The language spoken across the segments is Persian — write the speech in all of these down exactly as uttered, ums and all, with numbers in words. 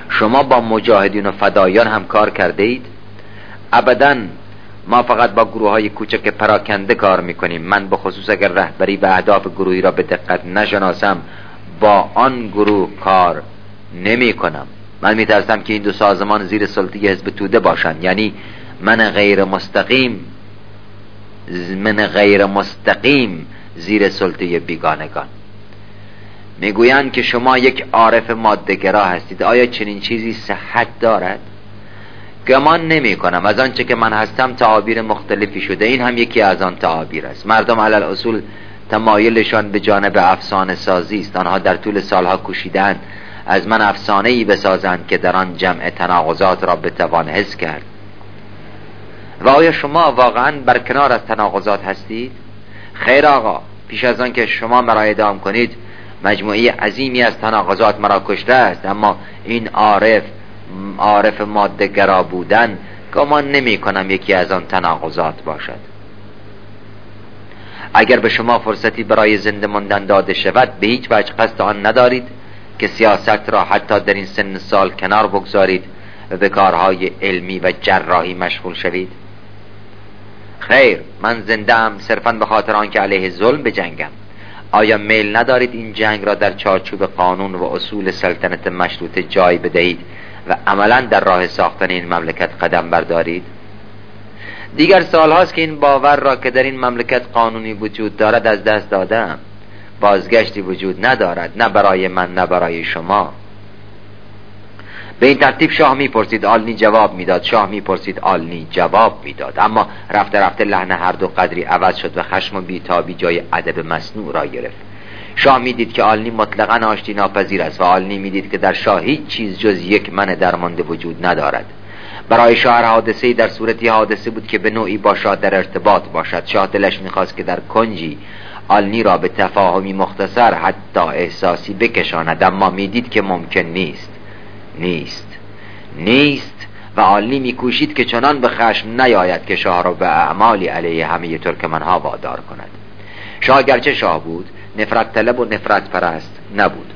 شما با مجاهدین و فدایان هم کار کرده اید؟ ابداً. ما فقط با گروه های کوچک پراکنده کار میکنیم. من به خصوص اگر رهبری و اهداف گروهی را به دقت نشناسم با آن گروه کار نمی کنم. من میترسم که این دو سازمان زیر سلطه حزب توده باشند، یعنی من غیر مستقیم من غیر مستقیم زیر سلطه بیگانگان. میگویند که شما یک عارف ماده‌گرا هستید. آیا چنین چیزی صحت دارد؟ گمان نمی کنم. از آنچه که من هستم تعابیر مختلفی شده، این هم یکی از آن تعابیر است. مردم علل اصول تمایلشان به جانب افسانه سازی است. آنها در طول سالها کوشیدند از من افسانه ای بسازند که در آن جمع تناقضات را بتوان حس کرد. و آیا شما واقعا برکنار از تناقضات هستید؟ خیر آقا، پیش از آن که شما مرا اعدام کنید مجموعه عظیمی از تناقضات مرا کشته است، اما این عارف عارف ماده گرا بودن گمان نمی کنم یکی از آن تناقضات باشد. اگر به شما فرصتی برای زنده ماندن داده شود به هیچ وجه قصد آن ندارید که سیاست را حتی در این سن سال کنار بگذارید و به کارهای علمی و جراحی مشغول شوید؟ خیر، من زنده ام صرفاً به خاطر آنکه علیه ظلم بجنگم. آیا میل ندارید این جنگ را در چارچوب قانون و اصول سلطنت مشروطه جای بدهید و عملاً در راه ساختن این مملکت قدم بردارید؟ دیگر سال هاست که این باور را که در این مملکت قانونی وجود دارد از دست دادم. بازگشتی وجود ندارد، نه برای من نه برای شما. به این ترتیب شاه میپرسید، آلنی جواب میداد، شاه میپرسید، آلنی جواب میداد. اما رفته رفته لحن هر دو قدری عوض شد و خشم و بیتابی جای ادب مصنوع را گرفت. شاه میدید که آلنی مطلقاً آشتی ناپذیر است و آلنی میدید که در شاه هیچ چیز جز یک من درمانده وجود ندارد. برای شاه حادثه‌ای در صورتی حادثه بود که به نوعی با شاه در ارتباط باشد. شاه دلش میخواست که در کنجی آلنی را به تفاهمی مختصر حتی احساسی بکشاند، اما میدید که ممکن نیست نیست نیست و آلنی میکوشید که چنان به خشم نیاید که شاه را به اعمالی علیه همه ترکمنها وادار کند. شاه گرچه شاه بود، نفرت طلب و نفرت پرست نبود.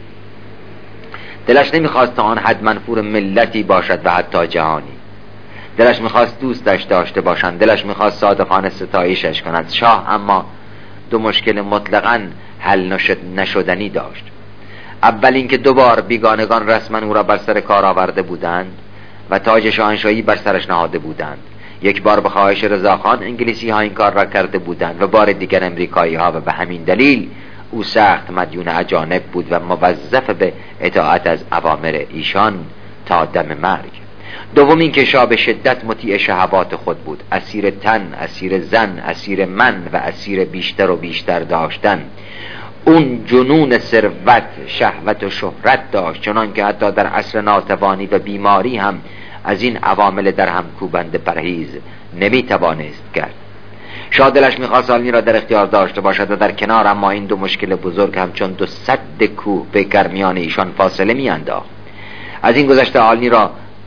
دلش نمیخواست تا آن حد منفور ملتی باشد و حتی جهانی. دلش میخواست دوستش داشته باشند، دلش میخواست صادقانه ستایشش کنند. شاه اما دو مشکل مطلقاً حل نشدنی داشت. اول اینکه دو بار بیگانگان رسما او را بر سر کار آورده بودند و تاج شاهنشاهی بر سرش نهاده بودند. یک بار به خواهش رضاخان انگلیسی ها این کار را کرده بودند و بار دیگر امریکایی ها، و به همین دلیل او سخت مدیون اجانب بود و موظف به اطاعت از اوامر ایشان تا دم مرگ. دوم این که شاه به شدت مطیع شهوات خود بود، اسیر تن، اسیر زن، اسیر من و اسیر بیشتر و بیشتر داشتن. اون جنون ثروت، شهوت و شهرت داشت، چنان که حتی در عصر ناتوانی و بیماری هم از این عوامل در هم کوبنده پرهیز نمی توانست کرد. شاه دلش میخواست آلنی را در اختیار داشته باشد و در کنار، اما این دو مشکل بزرگ همچون دو سد کوه به درمیان ایشان فاصله می انداخت. از این گذشته آلنی را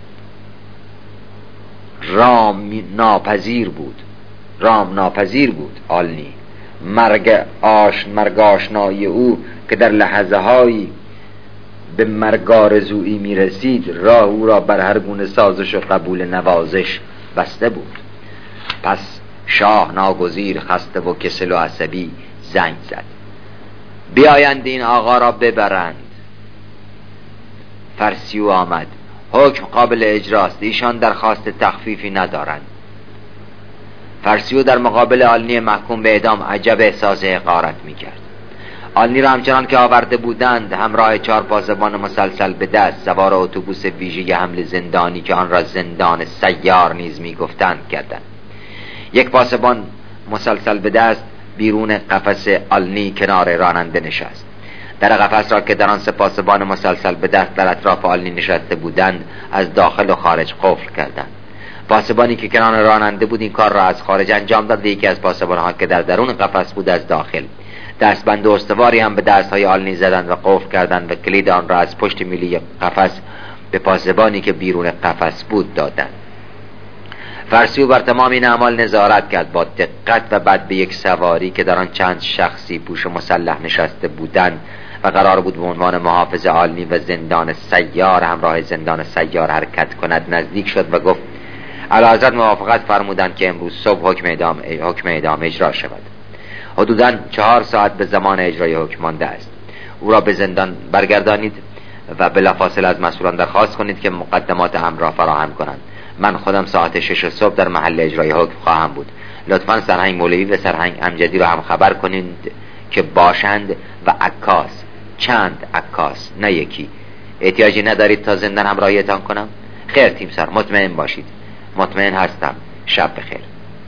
رام ناپذیر بود رام ناپذیر بود آلنی. مرگ آش مرگ آشنایی او که در لحظه هایی به مرگ آرزویی می رسید، راه او را بر هر گونه سازش و قبول نوازش بسته بود. پس شاه ناگزیر، خسته و کسل و عصبی زنگ زد. بیایند این آقا را ببرند. فرسیو آمد. حکم قابل اجراست، ایشان درخواست تخفیفی ندارند. فرسیو در مقابل آلنی محکوم به اعدام عجب احساس حقارت میکرد. آلنی را همچنان که آورده بودند همراه چهار پاسبان مسلسل به دست سوار اتوبوس ویژه حمل زندانی که آن را زندان سیار نیز میگفتند کردند. یک پاسبان مسلسل به دست بیرون قفس آلنی کنار راننده نشست. در قفس را که در آن سه پاسبان مسلسل به دست در اطراف آلنی نشسته بودند از داخل و خارج قفل کردند. پاسبانی که کنار راننده بود این کار را از خارج انجام داد و یکی از پاسبان‌ها که در درون قفس بود از داخل. دستبند و استواری هم به دست‌های آلنی زدند و قفل کردند و کلید آن را از پشت میلی قفس به پاسبانی که بیرون قفس بود دادند. فرسیو بر تمام این اعمال نظارت کرد با دقت و بعد به یک سواری که در آن چند شخصی پوش مسلح نشسته بودند و قرار بود به عنوان محافظ عالی و زندان سیار همراه زندان سیار حرکت کند نزدیک شد و گفت اعلیحضرت موافقت فرمودند که امروز صبح حکم اعدام حکم اعدام اجرا شود. حدوداً چهار ساعت به زمان اجرای حکم مانده است. او را به زندان برگردانید و بلافاصله از مسئولان درخواست کنید که مقدمات امر را فراهم کنند. من خودم ساعت شش صبح در محل اجرای حکم خواهم بود. لطفاً سرهنگ مولوی و سرهنگ امجدی را هم خبر کنید که باشند و عکاس، چند عکاس نه یکی. احتیاجی ندارید تا زندان همراهیتان کنم؟ خیر تیمسار، مطمئن باشید. مطمئن هستم. شب بخیر.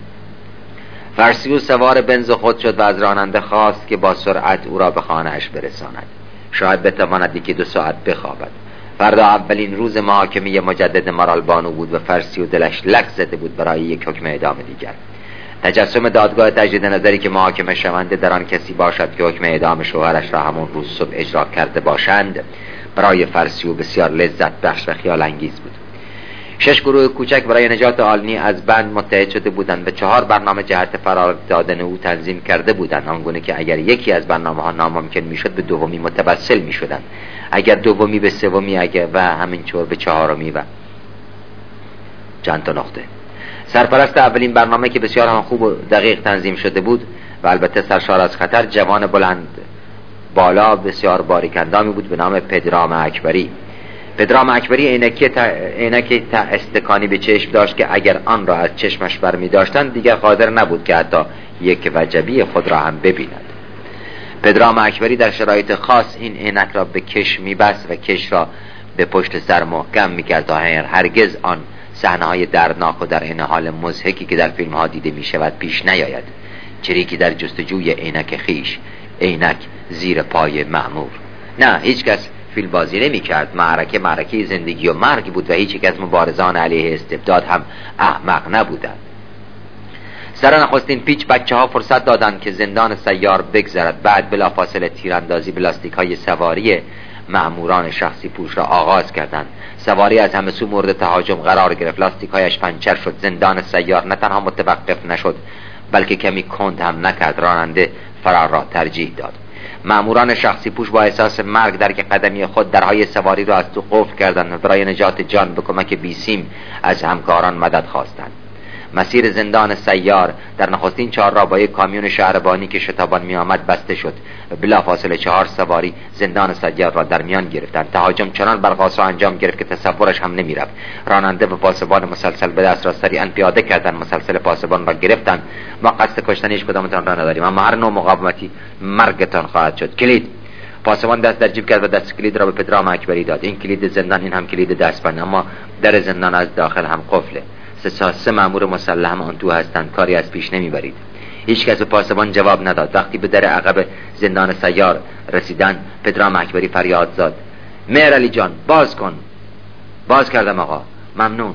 فرسیو سوار بنز خود شد و از راننده خواست که با سرعت او را به خانه‌اش برساند. شاید بتواند یکی دو ساعت بخوابد. فردا اولین روز محاکمه مجدد مارالبانو بود و فرسیو دلش لک زده بود برای یک حکم اعدام دیگر. تجسم دادگاه تجدید نظری که محاکمه شونده در آن کسی باشد که حکم اعدام شوهرش را همون روز صبح اجرا کرده باشند برای فرسیو بسیار لذت بخش و خیال انگیز بود. شش گروه کوچک برای نجات آلنی از بند متحد شده بودند و چهار برنامه جهت فرار دادن او تنظیم کرده بودند، آنگونه که اگر یکی از برنامه‌ها ناممکن میشد به دومی متوسل میشدند، اگر دومی به سومی، اگر و همینطور به چهارمی و چند تا نقطه. سرپرست اولین برنامه که بسیار هم خوب و دقیق تنظیم شده بود و البته سرشار از خطر، جوان بلند بالا بسیار باریکندامی بود به نام پدرام اکبری. پدرام اکبری عینکی تا عینکی تا استکانی به چشم داشت که اگر آن را از چشمش برمی داشتند دیگر قادر نبود که حتی یک وجبی خود را هم ببیند. پدرام اکبری در شرایط خاص این عینک را به کش می‌بست و کش را به پشت سر محکم می‌کرد تا هرگز آن صحنه‌های دردناک و در این حال مضحکی که در فیلم‌ها دیده می‌شود پیش نیاید. چریکی در جستجوی عینک خیش، عینک زیر پای مأمور. نه، هیچ کس فیلم بازی نمی کرد. معرکه معرکه زندگی و مرگ بود و هیچ یک از مبارزان علیه استبداد هم احمق نبودند. سر نخستین پیچ بچه ها فرصت دادند که زندان سیار بگذرد. بعد بلافاصله تیراندازی بلاستیک های سواری مأموران شخصی پوش را آغاز کردند. سواری از همه سو مورد تهاجم قرار گرفت. لاستیک هایش پنچر شد. زندان سیار نه تنها متوقف نشد بلکه کمی کند هم نکرد. راننده فرار را ترجیح داد. مأموران شخصی پوش با احساس مرگ در که قدمی خود درهای سواری را از تو قفل کردند و برای نجات جان به کمک بیسیم از همکاران مدد خواستند. مسیر زندان سیار در نخستین چهار راه با یک کامیون شهربانی که شتابان می آمد بسته شد و بلافاصله چهار سواری زندان سیار را در میان گرفتند. تهاجم چنان برقاسا انجام گرفت که تصورش هم نمی رفت. راننده و پاسبان مسلسل به دست را سریعا پیاده کردند. مسلسل پاسبان را گرفتند. ما قصد کشتن هیچ کدامتان را نداریم، اما هر نوع مقاومتی مرگتان خواهد شد. کلید. پاسبان دست در جیب کرد و دست کلید را به پدرام اکبری داد. این کلید زندان، این هم کلید دستبند، اما در زندان از داخل هم قفله. سه سه مأمور مسلح هم آن تو هستند. کاری از پیش نمیبرید. هیچ کس به پاسبان جواب نداد. وقتی به در عقب زندان سیار رسیدن پدرام اکبری فریاد زد: مهر علی جان باز کن. باز کردم آقا. ممنون.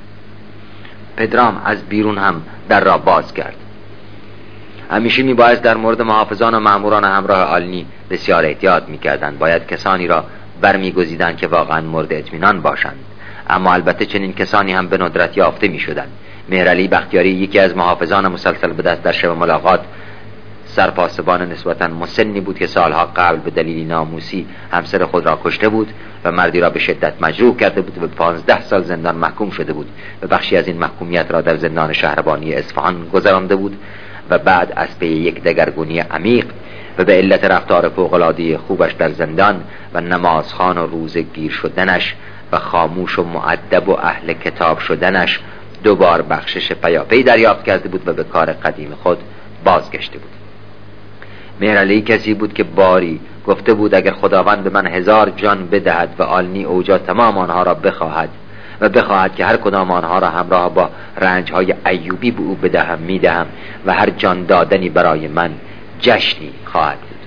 پدرام از بیرون هم در را باز کرد. همیشه میباید در مورد محافظان و مأموران همراه آلنی بسیار احتیاط میکردند. باید کسانی را برمیگزیدند که واقعا مورد اطمینان باشند، اما البته چنین کسانی هم به ندرت یافته می شدند. مهرعلی بختیاری یکی از محافظان مسلسل به دست در شب ملاقات سرپاسبان نسبتاً مسنی بود که سالها قبل به دلیل ناموسی همسر خود را کشته بود و مردی را به شدت مجروح کرده بود و به پانزده سال زندان محکوم شده بود و بخشی از این محکومیت را در زندان شهربانی اصفهان گذرانده بود و بعد از پی یک دگرگونی عمیق و به علت رفتار فوق‌العاده خوبش در زندان و نمازخوان و روزه گیر شدنش و خاموش و مؤدب و اهل کتاب شدنش دوبار بخشش پیاپی دریافت کرده بود و به کار قدیم خود بازگشته بود. مهرعلی کسی بود که باری گفته بود اگر خداوند به من هزار جان بدهد و آلنی اوجا تمام آنها را بخواهد و بخواهد که هر کدام آنها را همراه با رنجهای ایوبی به او بدهم میدهم و هر جان دادنی برای من جشنی خواهد بود.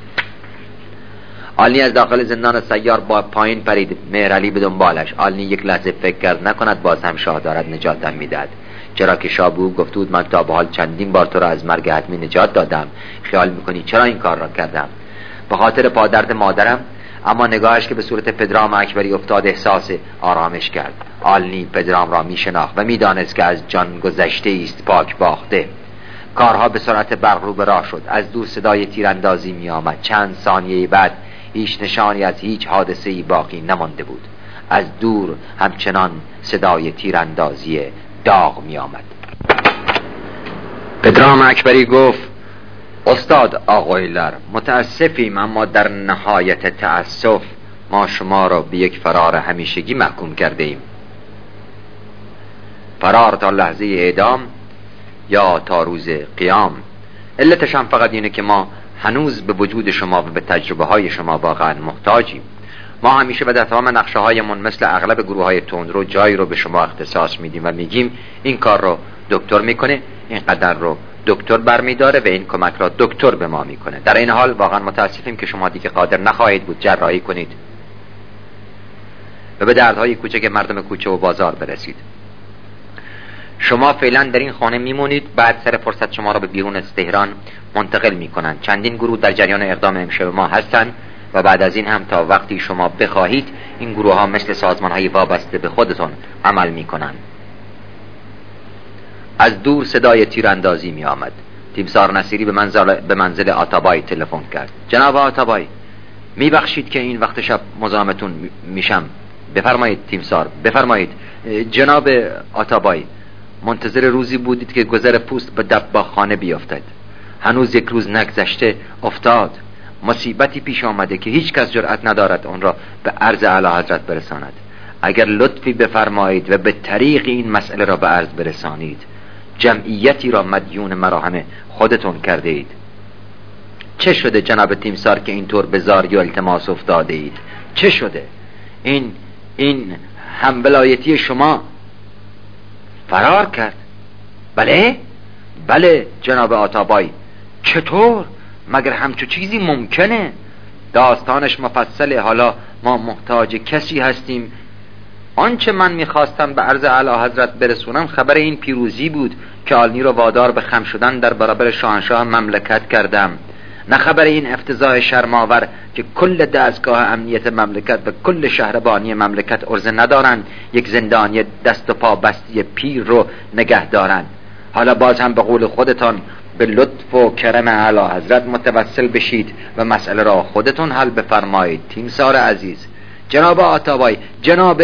آلنی از داخل زندان سیار با پایین پرید. مهرعلی به دنبالش. آلنی یک لحظه فکر کرد نکند باز هم شاه دارد نجاتم میدهد، چرا که شاه به او گفته بود من تا به حال چندین بار تو را از مرگ حتمی نجات دادم. خیال میکنی چرا این کار را کردم؟ به خاطر پادرد مادرم. اما نگاهش که به صورت پدرام اکبری افتاد احساس آرامش کرد. آلنی پدرام را میشناخت و میدانست که از جان گذشته است پاک باخته. کارها به سرعت برق رو به راه شد. از دور صدای تیراندازی می آمد. چند ثانیه بعد هیچ نشانی از هیچ حادثه‌ای باقی نمانده بود. از دور همچنان صدای تیراندازی داغ می آمد. پدرام اکبری گفت استاد آقایلر، متاسفیم اما در نهایت تأسف ما شما را به یک فرار همیشگی محکوم کرده ایم. فرار تا لحظه اعدام یا تا روز قیام. علتش هم فقط اینه که ما هنوز به وجود شما و به تجربه های شما واقعا محتاجیم. ما همیشه به در تمام نقشه هایمون مثل اغلب گروه های تندرو جایی رو به شما اختصاص میدیم و میگیم این کار رو دکتر میکنه، این قدر رو دکتر برمیداره و این کمک را دکتر به ما میکنه. در این حال واقعا متاسفیم که شما دیگه قادر نخواهید بود جراحی کنید و به دردهای کوچک مردم کوچه و بازار برسید. شما فعلا در این خانه میمونید، بعد سر فرصت شما را به بیرون از تهران منتقل میکنن. چندین گروه در جریان اقدام امشب ما هستن و بعد از این هم تا وقتی شما بخواهید این گروه ها مثل سازمان های وابسته به خودتون عمل میکنن. از دور صدای تیراندازی می آمد. تیمسار نصیری به منزل به منزل آتابای تلفن کرد. جناب آتابای، میبخشید که این وقت شب مزاحمتون میشم. بفرمایید تیمسار، بفرمایید. جناب آتابای، منتظر روزی بودید که گذر پوست به دباغخانه بیافتد. هنوز یک روز نگذشته افتاد. مصیبتی پیش آمده که هیچ کس جرأت ندارد اون را به عرض اعلی حضرت برساند. اگر لطفی بفرمایید و به طریق این مسئله را به عرض برسانید، جمعیتی را مدیون مراهم خودتون کرده اید. چه شده جناب تیمسار که اینطور به زاری و التماس افتاده اید؟ چه شده؟ این این هم ولایتی شما فرار کرد؟ بله بله جناب آتابای. چطور؟ مگر همچو چیزی ممکنه؟ داستانش مفصله. حالا ما محتاج کسی هستیم. آنچه من میخواستم به عرض اعلی حضرت برسونم خبر این پیروزی بود که آلنی رو وادار به خم شدن در برابر شاهنشاه مملکت کردم، نه خبر این افتضاح شرم‌آور که کل دستگاه امنیت مملکت و کل شهربانی مملکت عرضه ندارن یک زندانی دست و پا بستی پیر رو نگه دارن. حالا باز هم به قول خودتان به لطف و کرم اعلی حضرت متوسل بشید و مسئله را خودتون حل بفرمایید. تیمسار عزیز، جناب آتابای، جناب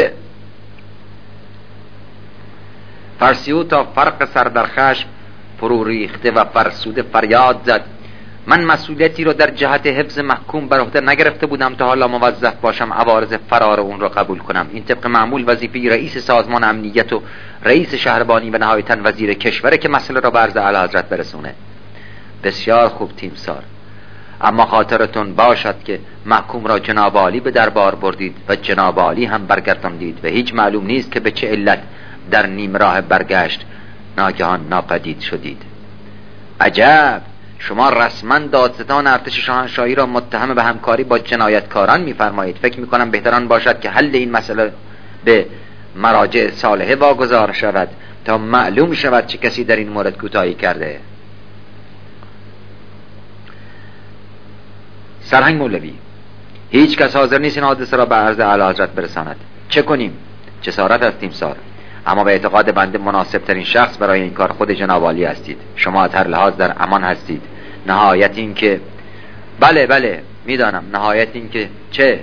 فرسیو تا فرق سر در خشم فرو ریخته و فرسوده فریاد زد. من مسئولیتی رو در جهت حفظ محکوم بر عهده نگرفته بودم تا حالا موظف باشم عوارض فرار اون رو قبول کنم. این طبق معمول وظیفه رئیس سازمان امنیت و رئیس شهربانی و نهایتاً وزیر کشوره که مسئله را به عرض اعلی حضرت برسونه. بسیار خوب تیمسار، اما خاطرتون باشد که محکوم را جناب عالی به دربار بردید و جناب عالی هم برگرداندید و هیچ معلوم نیست که به چه علت در نیم راه برگشت ناگهان ناپدید شدید. عجب، شما رسما دادستان ارتش شاهنشاهی را متهم به همکاری با جنایتکاران می‌فرمایید. فکر می‌کنم بهتران باشد که حل این مسئله به مراجع صالحه واگذار شود تا معلوم شود چه کسی در این مورد کوتاهی کرده. سرهنگ مولوی، هیچ کس حاضر نیست این حادثه را به عرض اعلی حضرت برساند. چه کنیم؟ جسارت از تیمسار، اما به اعتقاد بنده مناسب ترین شخص برای این کار خود جناب عالی هستید. شما از هر لحاظ در امان هستید. نهایت این که بله بله میدانم، نهایت این که چه؟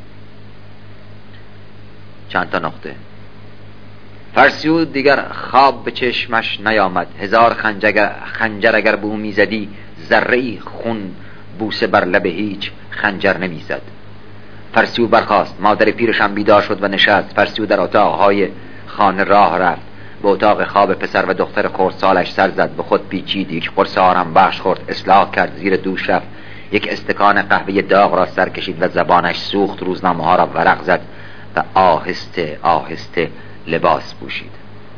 چند تا نقطه. فرسیو دیگر خواب به چشمش نیامد. هزار خنجر, خنجر اگر به او میزدی ذره‌ای خون بوسه بر لب هیچ خنجر نمیزد. فرسیو برخاست. مادر پیرش هم بیدار شد و نشست. فرسیو در اتاقهای خانه راه رفت. به اتاق خواب پسر و دختر خردسالش سر زد. به خود پیچید. یک قرص آرام بخش خورد. اصلاح کرد. زیر دوش رفت. یک استکان قهوه داغ را سر کشید و زبانش سوخت. روزنامه ها را ورق زد و آهسته آهسته لباس پوشید.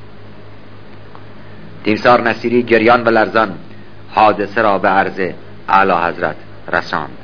تیمسار نصیری گریان و لرزان حادثه را به عرض اعلی حضرت رساند.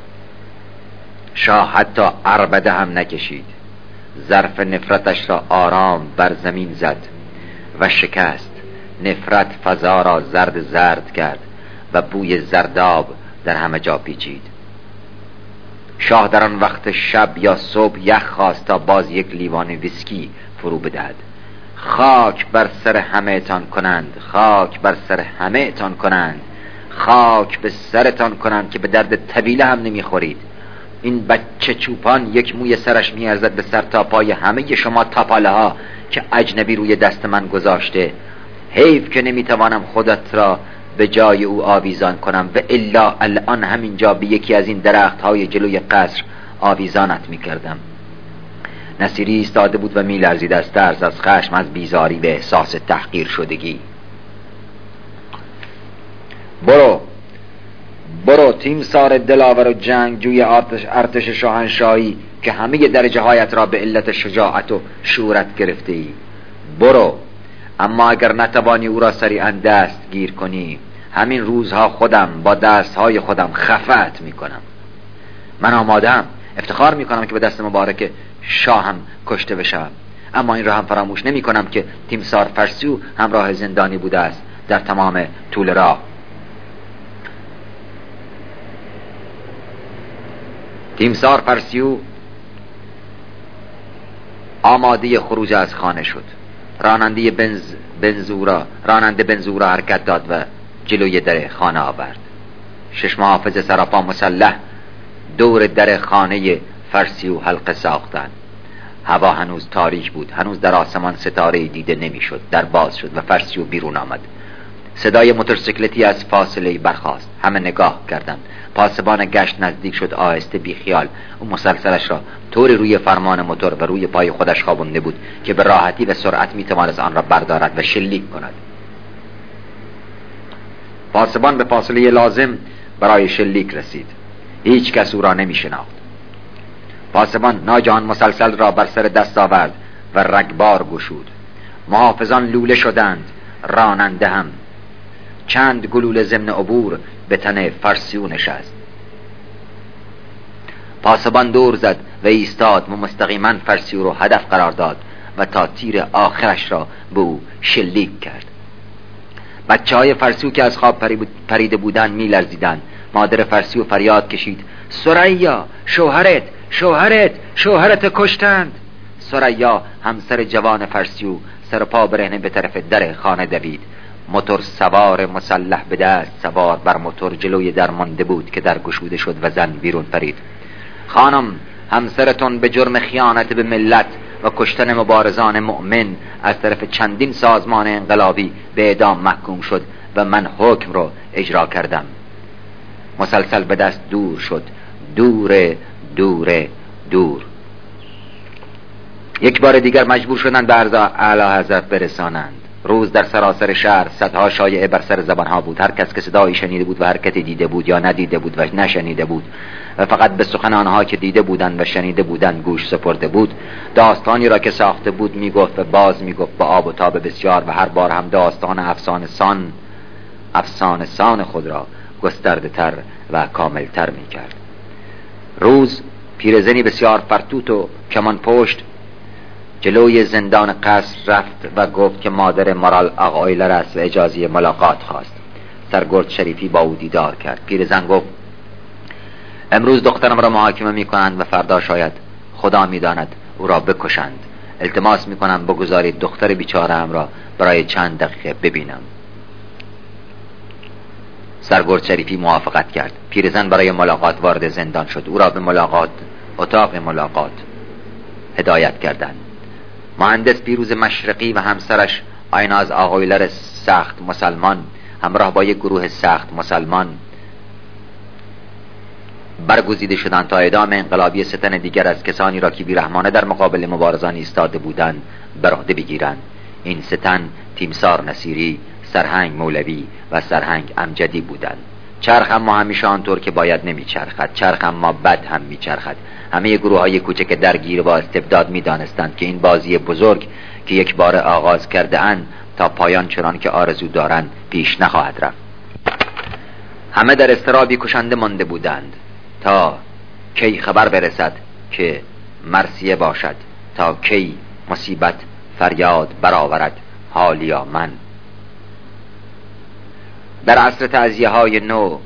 شاه حتی عربده هم نکشید. ظرف نفرتش را آرام بر زمین زد و شکست. نفرت فضا را زرد زرد کرد و بوی زرداب در همه جا پیچید. شاه در آن وقت شب یا صبح یخ خواست تا باز یک لیوان ویسکی فرو بدهد. خاک بر سر همه تان کنند، خاک بر سر همه تان کنند، خاک به سرتان کنند که به درد طویله هم نمیخورید. این بچه چوپان یک موی سرش میارزد به سر تا پای همه شما تاپاله ها که اجنبی روی دست من گذاشته. حیف که نمیتوانم خودت را به جای او آویزان کنم و الا الان همینجا به یکی از این درخت های جلوی قصر آویزانت میکردم. نصیری ایستاده بود و میلرزید از ترس، از خشم، از بیزاری و احساس تحقیر شدگی. برو برو تیمسار دلاور و جنگ جوی ارتش, ارتش شاهنشاهی که همه درجه هایت را به علت شجاعت و شورت گرفته ای. برو، اما اگر نتوانی او را سریعا دست گیر کنی، همین روزها خودم با دستهای خودم خفت میکنم. من آمادم، افتخار میکنم که به دست مبارک شاهم کشته بشم، اما این را هم فراموش نمی کنم که تیمسار فرسیو همراه زندانی بوده است در تمام طول راه. تیمسار فرسیو آماده خروج از خانه شد. راننده بنز بنزورا راننده بنزورا حرکت داد و جلوی در خانه آورد. شش محافظ سراپا مسلح دور در خانه فرسیو حلقه ساختند. هوا هنوز تاریک بود، هنوز در آسمان ستاره دیده نمیشد. در باز شد و فرسیو بیرون آمد. صدای موتورسیکلتی از فاصله برخاست. همه نگاه کردند. پاسبان گشت نزدیک شد، آهسته بی خیال. او مسلسلش را طوری روی فرمان موتور و روی پای خودش خوابونده بود که به راحتی و سرعت میتواند آن را بردارد و شلیک کند. پاسبان به فاصله لازم برای شلیک رسید. هیچ کس او را نمی شناخت. پاسبان ناگهان مسلسل را بر سر دست آورد و رگبار گشود. محافظان لوله شدند، راننده هم. چند گلوله ضمن عبور به تن فرسیو نشست. پاسبان دور زد و ایستاد و مستقیما فرسیو را هدف قرار داد و تا تیر آخرش را به او شلیک کرد. بچه های فرسیو که از خواب پریده بودند می لرزیدند. مادر فرسیو فریاد کشید: ثریا، شوهرت، شوهرت، شوهرت کشتند. ثریا همسر جوان فرسیو سر پا برهنه به طرف در خانه دوید. موتور سوار مسلح به دست سوار بر موتور جلوی در مانده بود که در گشوده شد و زن بیرون پرید. خانم، همسرتون به جرم خیانت به ملت و کشتن مبارزان مؤمن از طرف چندین سازمان انقلابی به اعدام محکوم شد و من حکم رو اجرا کردم. مسلسل به دست دور شد، دور دور دور. یک بار دیگر مجبور شدند به عرض اعلی حضرت برسانند. روز در سراسر شهر صدها شایعه بر سر زبانها بود. هر کس که صدایی شنیده بود و حرکتی دیده بود یا ندیده بود و نشنیده بود و فقط به سخن آنها که دیده بودند و شنیده بودند گوش سپرده بود، داستانی را که ساخته بود میگفت و باز میگفت با آب و تاب بسیار و هر بار هم داستان افسانه سان افسانه سان خود را گسترده تر و کامل تر میکرد. روز پیرزنی بسیار فرتوت و کمان پشت جلوی زندان قصر رفت و گفت که مادر مارال آقایلر است و اجازه ملاقات خواست. سرگرد شریفی با او دیدار کرد. پیرزن گفت: امروز دخترم را محاکمه می کنند و فردا شاید خدا می داند او را بکشند. التماس می کنم بگذارید دختر بیچاره‌ام را برای چند دقیقه ببینم. سرگرد شریفی موافقت کرد. پیرزن برای ملاقات وارد زندان شد. او را به ملاقات اتاق ملاقات هدایت کردند. مهندس پیروز مشرقی و همسرش آیناز آقایلر سخت مسلمان همراه با یک گروه سخت مسلمان برگزیده شدند تا اعدام انقلابی ستن دیگر از کسانی را که بیرحمانه در مقابل مبارزان ایستاده بودند بر عهده بگیرند. این ستن تیمسار نصیری، سرهنگ مولوی و سرهنگ امجدی بودند. چرخ اما همیشه آنطور که باید نمیچرخد، چرخ اما بد هم میچرخد. همه گروه های کوچک درگیر با استبداد میدانستند که این بازی بزرگ که یک بار آغاز کرده اند تا پایان چنان که آرزو دارند پیش نخواهد رفت. همه در اضطرابی کشنده مانده بودند تا کی خبر برسد که مرثیه باشد، تا کی مصیبت فریاد برآورد حالیا من. در عصر تعزیه های نو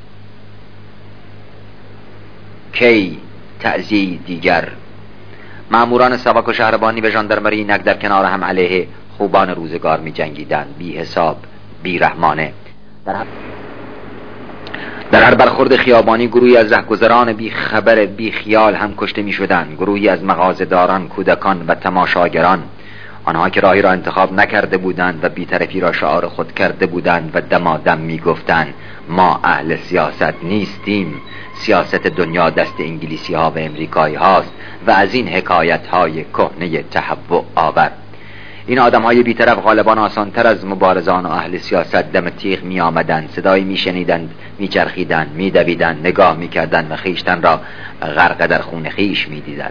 کی تعزیه دیگر. ماموران ساواک و شهربانی و ژاندارمری اینک در کنار هم علیه خوبان روزگار می جنگیدند، بی حساب، بی رحمانه. در, در هر برخورد خیابانی گروهی از رهگذران بی خبر بی خیال هم کشته می شدند. گروهی از مغازه‌داران، کودکان و تماشاگران، آنها که راهی را انتخاب نکرده بودند و بی‌طرفی را شعار خود کرده بودند و دمادم می گفتند ما اهل سیاست نیستیم، سیاست دنیا دست انگلیسی ها و امریکایی هاست و از این حکایت های کهنه تهوع آور. این آدم های بی‌طرف غالبان آسان تر از مبارزان و اهل سیاست دم تیغ می آمدند، صدایی می شنیدند، می چرخیدند، می دویدند، نگاه می کردند و خیشتن را غرق در خون خیش می دیدند.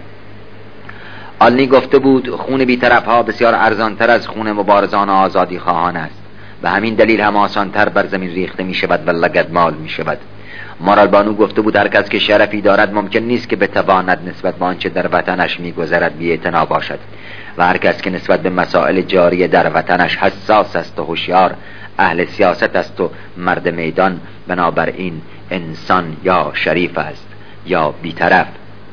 آلنی گفته بود خون بی‌طرف ها بسیار ارزان تر از خون مبارزان و آزادی خواهان است و همین دلیل هم آسان تر بر زمین ریخته می شود و لگدمال می شود. مارالبانو گفته بود هر کس که شرفی دارد ممکن نیست که بتواند نسبت به آنچه در وطنش می‌گذرد بی‌اعتنا باشد و هر کس که نسبت به مسائل جاری در وطنش حساس است و هوشیار اهل سیاست است و مرد میدان، بنابراین انسان یا شریف است یا بی‌طرف.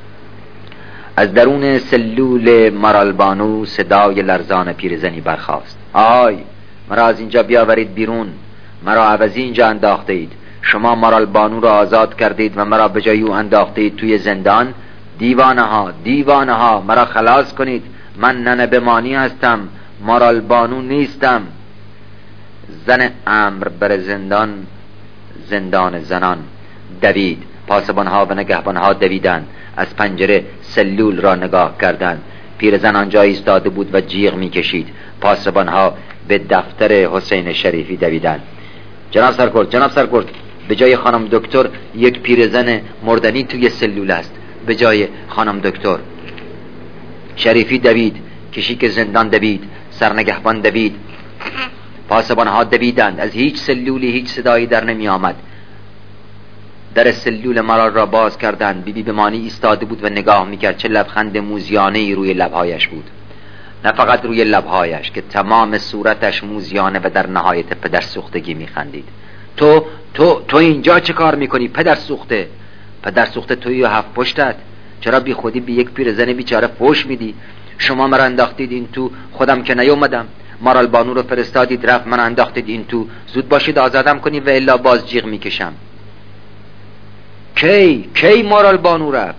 از درون سلول مارالبانو صدای لرزان پیرزنی برخاست. آی مرا از اینجا بیاورید بیرون، مرا عوضی اینجا انداخته اید. شما مارالبانو را آزاد کردید و مرا به جای او انداختید توی زندان. دیوانه ها دیوانه ها مرا خلاص کنید، من ننه بمانی هستم، مارالبانو نیستم. زن امر بر زندان، زندان زنان دوید. پاسبانها و نگهبانها دویدند، از پنجره سلول را نگاه کردند. پیرزن آنجا ایستاده بود و جیغ میکشید. پاسبانها به دفتر حسین شریفی دویدند. جناب سرکرد، جناب سرکرد، به جای خانم دکتر یک پیرزن مردنی توی سلول است، به جای خانم دکتر. شریفی دوید، کشیک زندان دوید، سرنگهبان دوید، پاسبانها دویدند. از هیچ سلولی هیچ صدایی در نمی آمد. در سلول مرال را باز کردند. بی بی بمانی ایستاده بود و نگاه میکرد. چه لبخند موزیانه‌ای روی لبهایش بود، نه فقط روی لبهایش که تمام صورتش موزیانه و در نهایت پدر سوختگی میخندید. تو تو تو اینجا چه کار میکنی پدر سوخته؟ پدر سوخته توی و هفت پشتت، چرا بی خودی بی یک پیرزن بیچاره فوش میدی؟ شما مرا انداختید این تو، خودم که نیومدم. مارالبانو رو فرستادید رفت، من انداختید این تو. زود باشید آزادم کنید و الا باز جیغ میکشم. کی کی مارالبانو رفت؟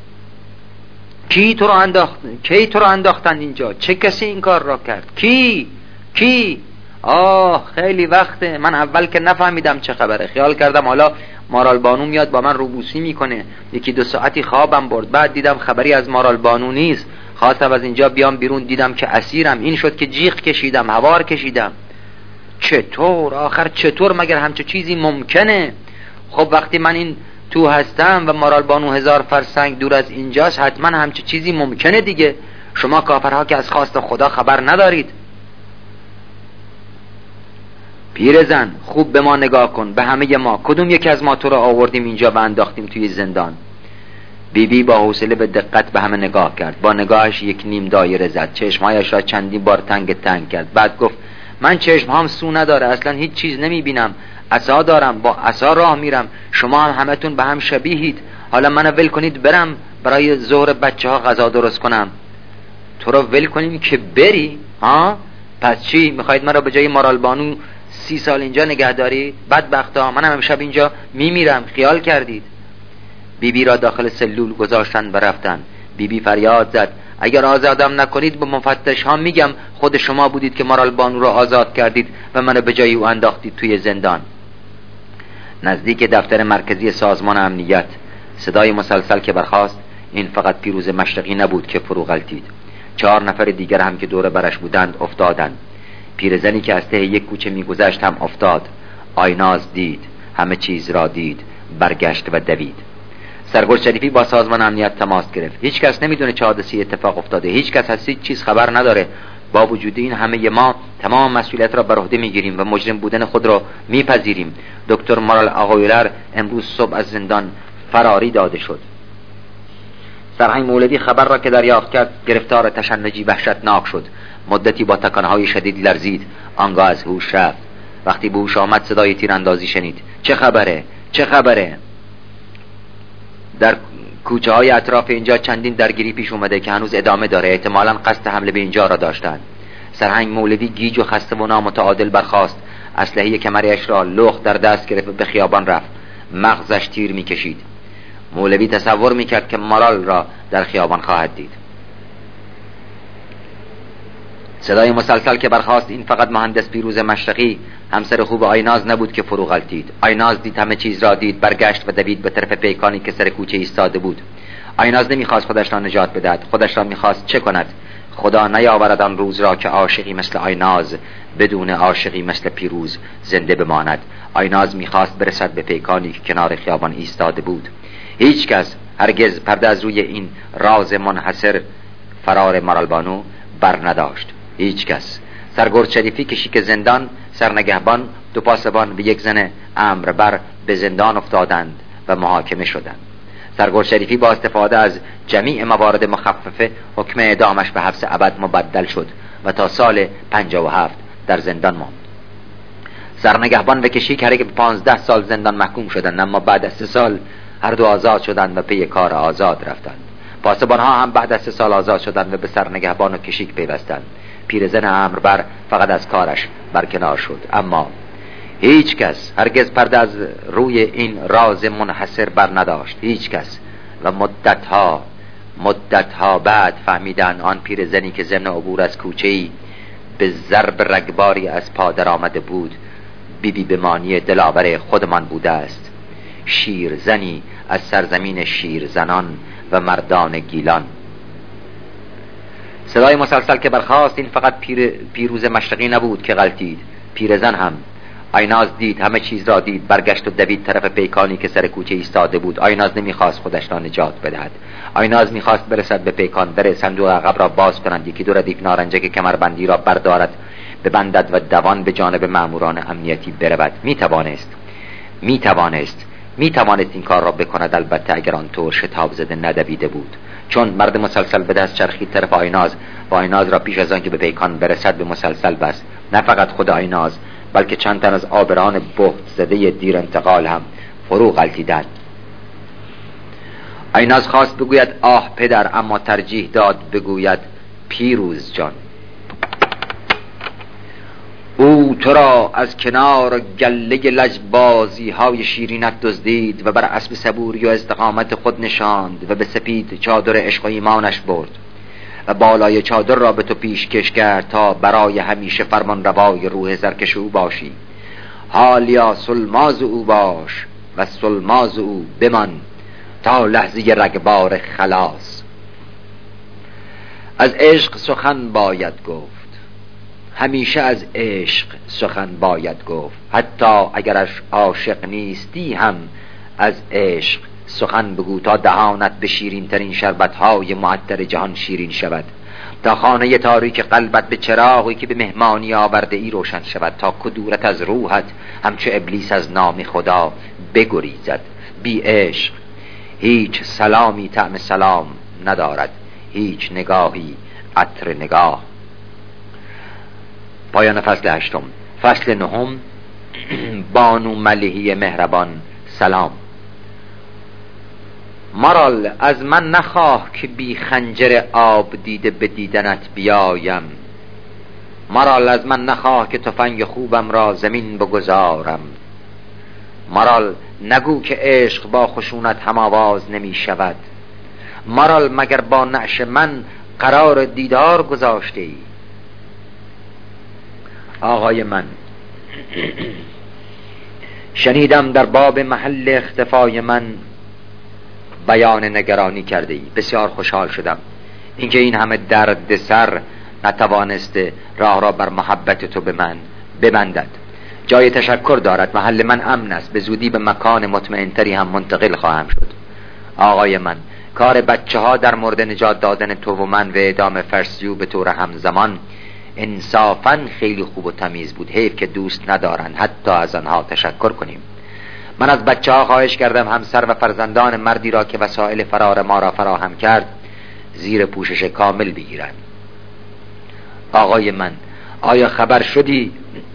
کی تو رو انداخت؟ کی تو رو انداختن اینجا؟ چه کسی این کار را کرد؟ کی کی؟ آه خیلی وقته، من اول که نفهمیدم چه خبره، خیال کردم حالا مارالبانو میاد با من روبوسی میکنه. یکی دو ساعتی خوابم برد، بعد دیدم خبری از مارالبانو نیست. خواستم از اینجا بیام بیرون، دیدم که اسیرم. این شد که جیغ کشیدم، هوار کشیدم. چطور آخر چطور مگر همچه چیزی ممکنه؟ خب وقتی من این تو هستم و مارالبانو هزار فرسنگ دور از اینجاست، حتما همچه چیزی ممکنه دیگه. شما کافرها که از خواست خدا خبر ندارید. پیرزن خوب به ما نگاه کن، به همه ما. کدوم یکی از ما تو را آوردیم اینجا و انداختیم توی زندان؟ بی بی با حوصله به دقت به همه نگاه کرد. با نگاهش یک نیم دایره زد، چشمهایش را چندین بار تنگ تنگ کرد. بعد گفت من چشمهام سو نداره، اصلا هیچ چیز نمیبینم. عصا دارم، با عصا راه میرم. شما هم همتون به هم شبیهید. حالا منو ول کنید برم برای ظهر بچه ها غذا درست کنم. تو رو ول کنیم که بری؟ ها؟ پس چی؟ میخواید من را به جای مارالبانو سی سال اینجا نگه دارید؟ بدبختا، منم امشب اینجا میمیرم. خیال کردید؟ بی بی را داخل سلول گذاشتن و رفتن. بی بی فریاد زد اگر آزادم نکنید به مفتش ها میگم خود شما بودید که مارالبانو را آزاد کردید و منو به جای او انداختید توی زندان. نزدیک دفتر مرکزی سازمان امنیت صدای مسلسل که برخاست، این فقط پیروز مشرقی نبود که فرو غلتید. چهار نفر دیگر هم که دور برش بودند افتادند. پیرزنی که از ته یک کوچه میگذشت هم افتاد. آیناز دید، همه چیز را دید، برگشت و دوید. سرگرد شریفی با سازمان امنیت تماس گرفت. هیچ کس نمیدونه چه حادثه‌ای اتفاق افتاده، هیچ کس از هیچ چیز خبر نداره. با وجود این همه ما تمام مسئولیت را بر عهده میگیریم و مجرم بودن خود را میپذیریم. دکتر مارال آقایلر امروز صبح از زندان فراری داده شد. سرهنگ مولوی خبر را که دریافت کرد گرفتار تشنجی وحشتناک شد. مدتی با تکانهای شدید لرزید، آنگاه از هوش رفت. وقتی به هوش آمد صدای تیراندازی شنید. چه خبره؟ چه خبره؟ در کوچه های اطراف اینجا چندین درگیری پیش اومده که هنوز ادامه داره. احتمالاً قصد حمله به اینجا را داشتند. سرهنگ مولوی گیج و خسته و نامتعادل برخاست. اسلحه کمرش را لخت در دست گرفت و به خیابان رفت. مغزش تیر میکشید. مولوی تصور میکرد که مارال را در خیابان خواهد دید. صدای مسلسل که برخاست این فقط مهندس پیروز مشرقی همسر خوب آیناز نبود که فرو غلطید. آیناز دید همه چیز را دید، برگشت و دوید به طرف پیکانی که سر کوچه ایستاده بود. آیناز نمیخواست خودش را نجات بدهد، خودش را میخواست چه کند؟ خدا نیاورد آن روز را که عاشقی مثل آیناز بدون عاشقی مثل پیروز زنده بماند. آیناز میخواست برسد به پیکانی که کنار خیابان ایستاده بود. هیچ کس هرگز پرده از روی این راز منحصر فرار مارال بانو بر نداشت. هیچ کس. سرگرد شریفی که شیک زندان، سرنگهبان، دو پاسبان و یک زن امر بر به زندان افتادند و محاکمه شدند. سرگرد شریفی با استفاده از جمیع موارد مخففه حکم اعدامش به حبس ابد مبدل شد و تا سال پنجاه و هفت در زندان ماند. سرنگهبان و کشیک هر یک به پانزده سال زندان محکوم شدند، اما بعد از سه سال هر دو آزاد شدند و پی کار آزاد رفتند. پاسبان ها هم بعد از سه سال آزاد شدند و به سرنگهبان و کشیک پیوستند. پیرزن امربر فقط از کارش برکنار شد. اما هیچ کس هرگز پرده از روی این راز منحصر بر نداشت. هیچ کس. و مدتها مدتها بعد فهمیدند آن پیرزنی که ضمن عبور از کوچه‌ای به ضرب رگباری از پا در آمده بود بی بی بمانی دلاور خودمان بوده است. شیرزنی از سرزمین شیرزنان و مردان گیلان. صدای مسلسل که برخاست این فقط پیر پیروز مشرقی نبود که غلطید، پیرزن هم. آیناز دید همه چیز را دید، برگشت و دوید طرف پیکانی که سر کوچه ایستاده بود. آیناز نمیخواست خودش را نجات بدهد. آیناز میخواست برسد به پیکان، بره صندوق عقب را باز کنند، یکی دو ردیف نارنجک کمربندی را بردارد ببندد و دوان به جانب ماموران امنیتی برود. میتوانست میتوانست میتوانست این کار را بکند، البته اگر آنطور شتاب زده ندویده بود. چون مرد مسلسل به دست چرخید طرف آیناز و آیناز را پیش از آن که به پیکان برسد به مسلسل بست. نه فقط خود آیناز بلکه چند تن از آبران بهت زده دیر انتقال هم فرو غلطیدند. آیناز خواست بگوید آه پدر، اما ترجیح داد بگوید پیروز جان. او تو را از کنار گله لجبازی های شیرینت دزدید و بر اسب صبوری و استقامت خود نشاند و به سپید چادر عشق و ایمانش برد و بالای چادر را به تو پیشکش کرد تا برای همیشه فرمان روای روح زرکش او باشی. حالیا سلماز او باش و سلماز او بمان تا لحظه رگبار خلاص. از عشق سخن باید گفت، همیشه از عشق سخن باید گفت، حتی اگرش عاشق نیستی هم از عشق سخن بگو تا دهانت به شیرین ترین شربت‌های معطر جهان شیرین شود، تا خانه تاریک قلبت به چراغی که به مهمانی آورده ای روشن شود، تا کدورت از روحت همچو ابلیس از نام خدا بگریزد. بی عشق هیچ سلامی طعم سلام ندارد، هیچ نگاهی عطر نگاه. پایان فصل هشتم. فصل نهم. بانو ملیحی مهربان سلام. مارال از من نخواه که بی خنجر آب دیده به دیدنت بیایم. مارال از من نخواه که تفنگ خوبم را زمین بگذارم. مارال نگو که عشق با خشونت هم آواز نمی شود. مارال مگر با نعش من قرار دیدار گذاشته ای؟ آقای من، شنیدم در باب محل اختفای من بیان نگرانی کرده ای. بسیار خوشحال شدم اینکه این همه درد سر نتوانسته راه را بر محبت تو به من ببندد. جای تشکر دارد. محل من امن است، به زودی به مکان مطمئنتری هم منتقل خواهم شد. آقای من، کار بچه ها در مورد نجات دادن تو و من و اعدام فرسیو به طور همزمان انصافاً خیلی خوب و تمیز بود. حیف که دوست ندارن حتی از آنها تشکر کنیم. من از بچه ها خواهش کردم همسر و فرزندان مردی را که وسایل فرار ما را فراهم کرد زیر پوشش کامل بگیرند. آقای من، آیا خبر شدی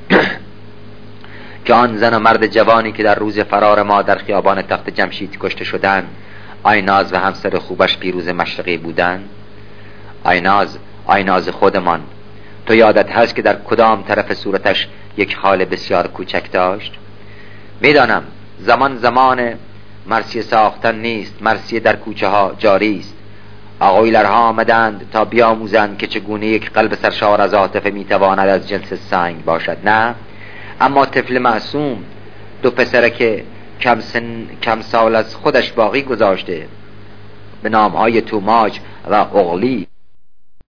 که آن زن و مرد جوانی که در روز فرار ما در خیابان تخت جمشید کشته شدند آیناز و همسر خوبش پیروز مشرقی بودند؟ آیناز، آیناز خودمان. تو یادت هست که در کدام طرف صورتش یک خال بسیار کوچک داشت؟ میدانم زمان زمان مرثیه ساختن نیست، مرثیه در کوچه ها جاری است. آقایلرها آمدند تا بیاموزند که چگونه یک قلب سرشار از عاطفه میتواند از جنس سنگ باشد. نه، اما طفل معصوم، دو پسرک کم سن کم سال از خودش باقی گذاشته به نامهای توماج و اغلی